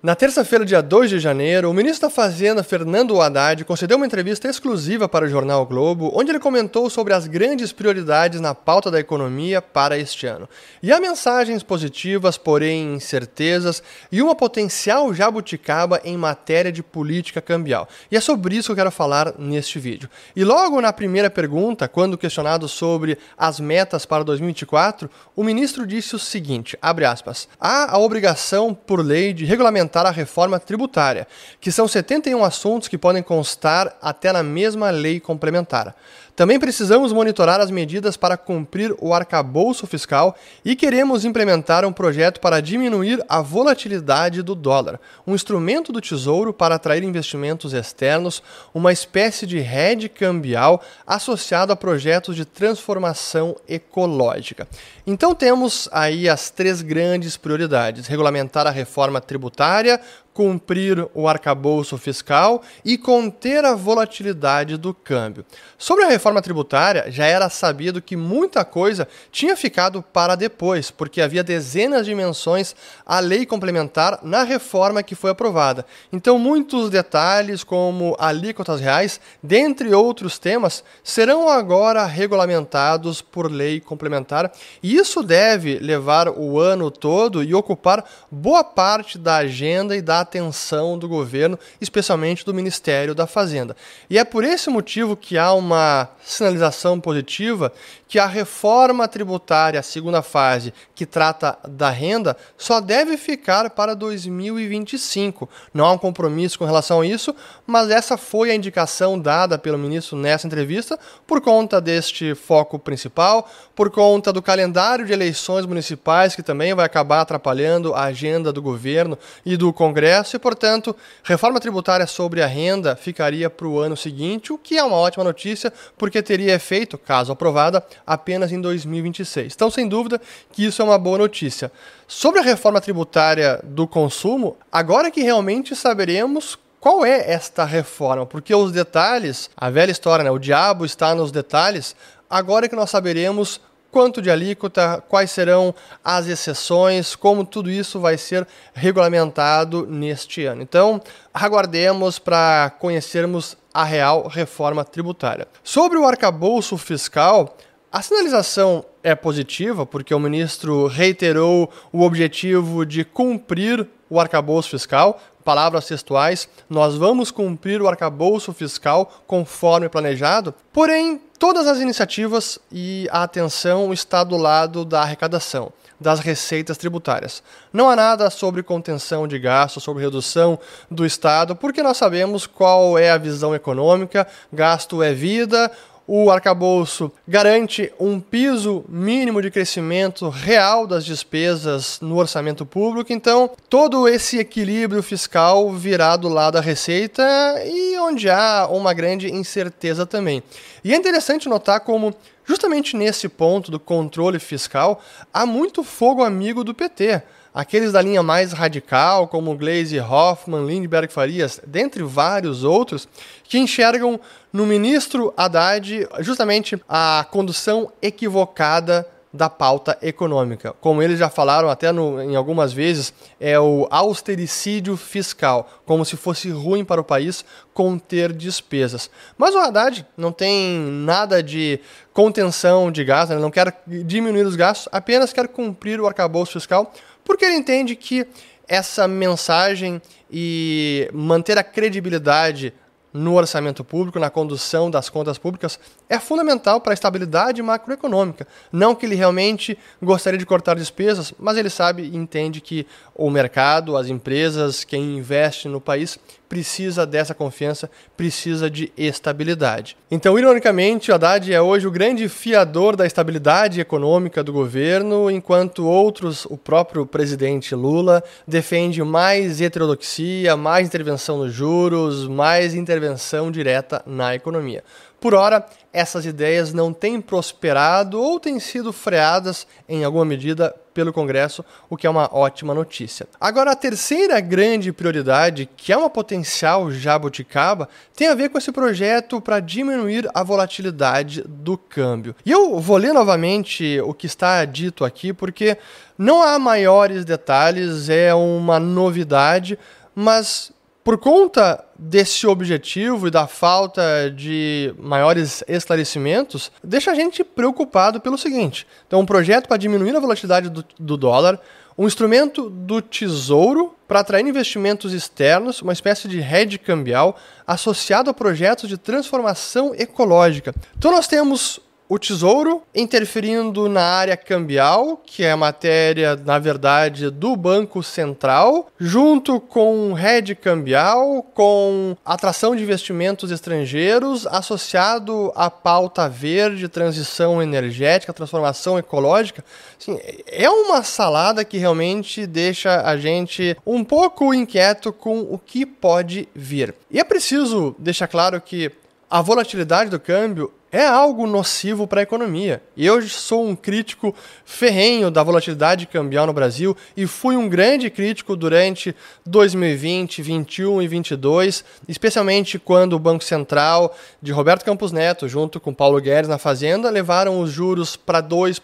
Na terça-feira, dia 2 de janeiro, o ministro da Fazenda, Fernando Haddad, concedeu uma entrevista exclusiva para o jornal o Globo, onde ele comentou sobre as grandes prioridades na pauta da economia para este ano. E há mensagens positivas, porém incertezas, e uma potencial jabuticaba em matéria de política cambial. E é sobre isso que eu quero falar neste vídeo. E logo na primeira pergunta, quando questionado sobre as metas para 2024, o ministro disse o seguinte, abre aspas, há a obrigação por lei de regulamentar a reforma tributária, que são 71 assuntos que podem constar até na mesma lei complementar. Também precisamos monitorar as medidas para cumprir o arcabouço fiscal e queremos implementar um projeto para diminuir a volatilidade do dólar, um instrumento do Tesouro para atrair investimentos externos, uma espécie de hedge cambial associado a projetos de transformação ecológica. Então temos aí as três grandes prioridades: regulamentar a reforma tributária, cumprir o arcabouço fiscal e conter a volatilidade do câmbio. Sobre a reforma tributária, já era sabido que muita coisa tinha ficado para depois, porque havia dezenas de menções à lei complementar na reforma que foi aprovada. Então, muitos detalhes, como alíquotas reais, dentre outros temas, serão agora regulamentados por lei complementar, e isso deve levar o ano todo e ocupar boa parte da agenda e da atenção do governo, especialmente do Ministério da Fazenda. E é por esse motivo que há uma sinalização positiva que a reforma tributária, a segunda fase, que trata da renda, só deve ficar para 2025. Não há um compromisso com relação a isso, mas essa foi a indicação dada pelo ministro nessa entrevista por conta deste foco principal, por conta do calendário de eleições municipais, que também vai acabar atrapalhando a agenda do governo e do Congresso, e, portanto, reforma tributária sobre a renda ficaria para o ano seguinte, o que é uma ótima notícia, porque teria efeito, caso aprovada, apenas em 2026. Então, sem dúvida que isso é uma boa notícia. Sobre a reforma tributária do consumo, agora que realmente saberemos qual é esta reforma, porque os detalhes, a velha história, né? O diabo está nos detalhes, agora que nós saberemos quanto de alíquota, quais serão as exceções, como tudo isso vai ser regulamentado neste ano. Então, aguardemos para conhecermos a real reforma tributária. Sobre o arcabouço fiscal, a sinalização é positiva, porque o ministro reiterou o objetivo de cumprir o arcabouço fiscal. Palavras textuais, nós vamos cumprir o arcabouço fiscal conforme planejado, porém, todas as iniciativas e a atenção está do lado da arrecadação, das receitas tributárias. Não há nada sobre contenção de gastos, sobre redução do Estado, porque nós sabemos qual é a visão econômica, gasto é vida. O arcabouço garante um piso mínimo de crescimento real das despesas no orçamento público, então todo esse equilíbrio fiscal virá do lado da receita e onde há uma grande incerteza também. E é interessante notar como, justamente nesse ponto do controle fiscal, há muito fogo amigo do PT. Aqueles da linha mais radical, como Gleisi Hoffmann, Lindbergh Farias, dentre vários outros, que enxergam no ministro Haddad justamente a condução equivocada da pauta econômica. Como eles já falaram até em algumas vezes, é o austericídio fiscal, como se fosse ruim para o país conter despesas. Mas o Haddad não tem nada de contenção de gastos, ele não quer diminuir os gastos, apenas quer cumprir o arcabouço fiscal, porque ele entende que essa mensagem e manter a credibilidade no orçamento público, na condução das contas públicas, é fundamental para a estabilidade macroeconômica. Não que ele realmente gostaria de cortar despesas, mas ele sabe e entende que o mercado, as empresas, quem investe no país, precisa dessa confiança, precisa de estabilidade. Então, ironicamente, o Haddad é hoje o grande fiador da estabilidade econômica do governo, enquanto outros, o próprio presidente Lula, defende mais heterodoxia, mais intervenção nos juros, mais intervenção intervenção direta na economia. Por ora, essas ideias não têm prosperado ou têm sido freadas em alguma medida pelo Congresso, o que é uma ótima notícia. Agora, a terceira grande prioridade, que é uma potencial jabuticaba, tem a ver com esse projeto para diminuir a volatilidade do câmbio. E eu vou ler novamente o que está dito aqui, porque não há maiores detalhes, é uma novidade, mas por conta desse objetivo e da falta de maiores esclarecimentos, deixa a gente preocupado pelo seguinte. Então, um projeto para diminuir a volatilidade do dólar, um instrumento do Tesouro para atrair investimentos externos, uma espécie de hedge cambial associado a projetos de transformação ecológica. Então, nós temos o Tesouro interferindo na área cambial, que é matéria, na verdade, do Banco Central, junto com hedge cambial, com atração de investimentos estrangeiros, associado à pauta verde, transição energética, transformação ecológica. Assim, é uma salada que realmente deixa a gente um pouco inquieto com o que pode vir. E é preciso deixar claro que a volatilidade do câmbio é algo nocivo para a economia. E eu sou um crítico ferrenho da volatilidade cambial no Brasil e fui um grande crítico durante 2020, 2021 e 2022, especialmente quando o Banco Central de Roberto Campos Neto, junto com Paulo Guedes na Fazenda, levaram os juros para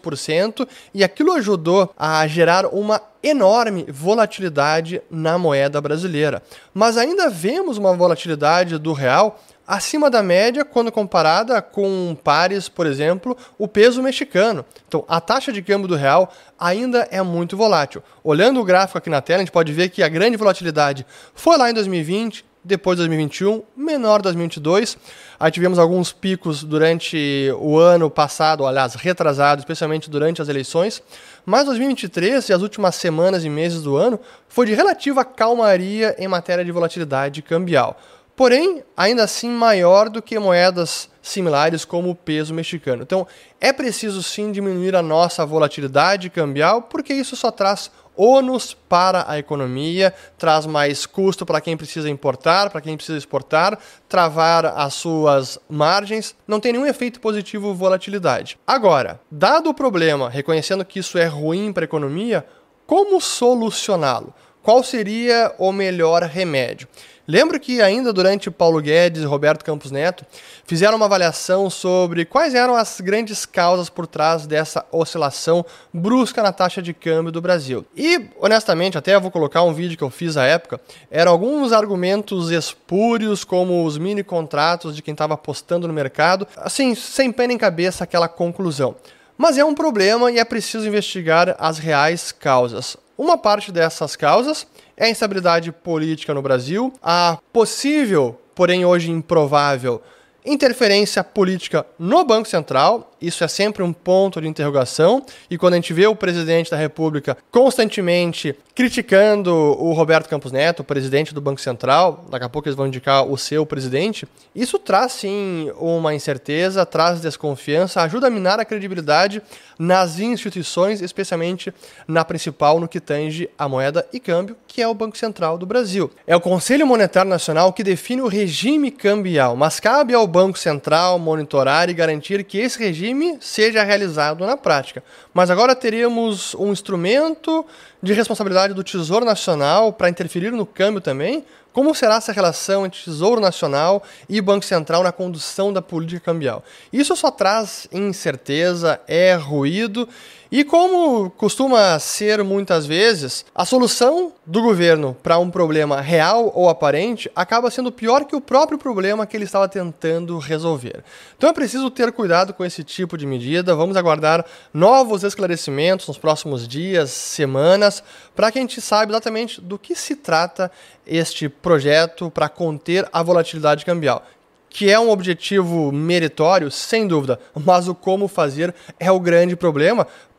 2% e aquilo ajudou a gerar uma enorme volatilidade na moeda brasileira. Mas ainda vemos uma volatilidade do real acima da média quando comparada com pares, por exemplo, o peso mexicano. Então, a taxa de câmbio do real ainda é muito volátil. Olhando o gráfico aqui na tela, a gente pode ver que a grande volatilidade foi lá em 2020, depois de 2021, menor em 2022. Aí tivemos alguns picos durante o ano passado, aliás, retrasado, especialmente durante as eleições. Mas 2023 e as últimas semanas e meses do ano foi de relativa calmaria em matéria de volatilidade cambial. Porém, ainda assim maior do que moedas similares como o peso mexicano. Então, é preciso sim diminuir a nossa volatilidade cambial, porque isso só traz ônus para a economia, traz mais custo para quem precisa importar, para quem precisa exportar, travar as suas margens, não tem nenhum efeito positivo volatilidade. Agora, dado o problema, reconhecendo que isso é ruim para a economia, como solucioná-lo? Qual seria o melhor remédio? Lembro que ainda durante Paulo Guedes e Roberto Campos Neto fizeram uma avaliação sobre quais eram as grandes causas por trás dessa oscilação brusca na taxa de câmbio do Brasil. E, honestamente, até vou colocar um vídeo que eu fiz à época, eram alguns argumentos espúrios, como os mini contratos de quem estava apostando no mercado, assim, sem pé nem cabeça aquela conclusão. Mas é um problema e é preciso investigar as reais causas. Uma parte dessas causas é a instabilidade política no Brasil, a possível, porém hoje improvável, interferência política no Banco Central. Isso é sempre um ponto de interrogação, e quando a gente vê o presidente da República constantemente criticando o Roberto Campos Neto, o presidente do Banco Central, daqui a pouco eles vão indicar o seu presidente, isso traz sim uma incerteza, traz desconfiança, ajuda a minar a credibilidade nas instituições, especialmente na principal no que tange a moeda e câmbio, que é o Banco Central do Brasil. É o Conselho Monetário Nacional que define o regime cambial, mas cabe ao Banco Central monitorar e garantir que esse regime seja realizado na prática. Mas agora teríamos um instrumento de responsabilidade do Tesouro Nacional para interferir no câmbio também. Como será essa relação entre Tesouro Nacional e Banco Central na condução da política cambial? Isso só traz incerteza, é ruído, e como costuma ser muitas vezes, a solução do governo para um problema real ou aparente acaba sendo pior que o próprio problema que ele estava tentando resolver. Então é preciso ter cuidado com esse tipo de medida. Vamos aguardar novos esclarecimentos nos próximos dias, semanas, para que a gente saiba exatamente do que se trata este projeto para conter a volatilidade cambial, que é um objetivo meritório, sem dúvida, mas o como fazer é o grande problema,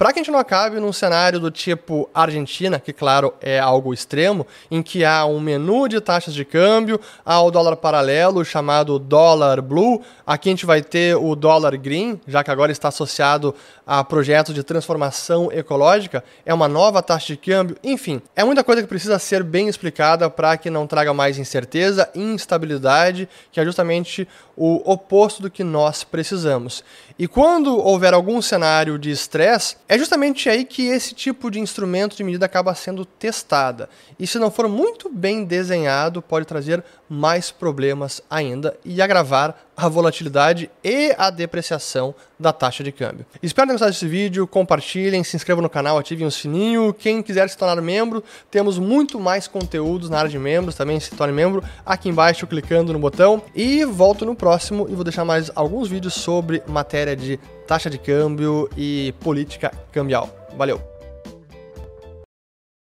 para que a gente não acabe num cenário do tipo Argentina, que claro é algo extremo, em que há um menu de taxas de câmbio, há o dólar paralelo chamado dólar blue, aqui a gente vai ter o dólar green, já que agora está associado a projetos de transformação ecológica, é uma nova taxa de câmbio, enfim, é muita coisa que precisa ser bem explicada para que não traga mais incerteza e instabilidade, que é justamente o oposto do que nós precisamos. E quando houver algum cenário de estresse, é justamente aí que esse tipo de instrumento de medida acaba sendo testada. E se não for muito bem desenhado, pode trazer mais problemas ainda e agravar a volatilidade e a depreciação da taxa de câmbio. Espero ter gostado desse vídeo, compartilhem, se inscrevam no canal, ativem o sininho. Quem quiser se tornar membro, temos muito mais conteúdos na área de membros, também se torne membro aqui embaixo clicando no botão. E volto no próximo e vou deixar mais alguns vídeos sobre matéria de taxa de câmbio e política cambial. Valeu!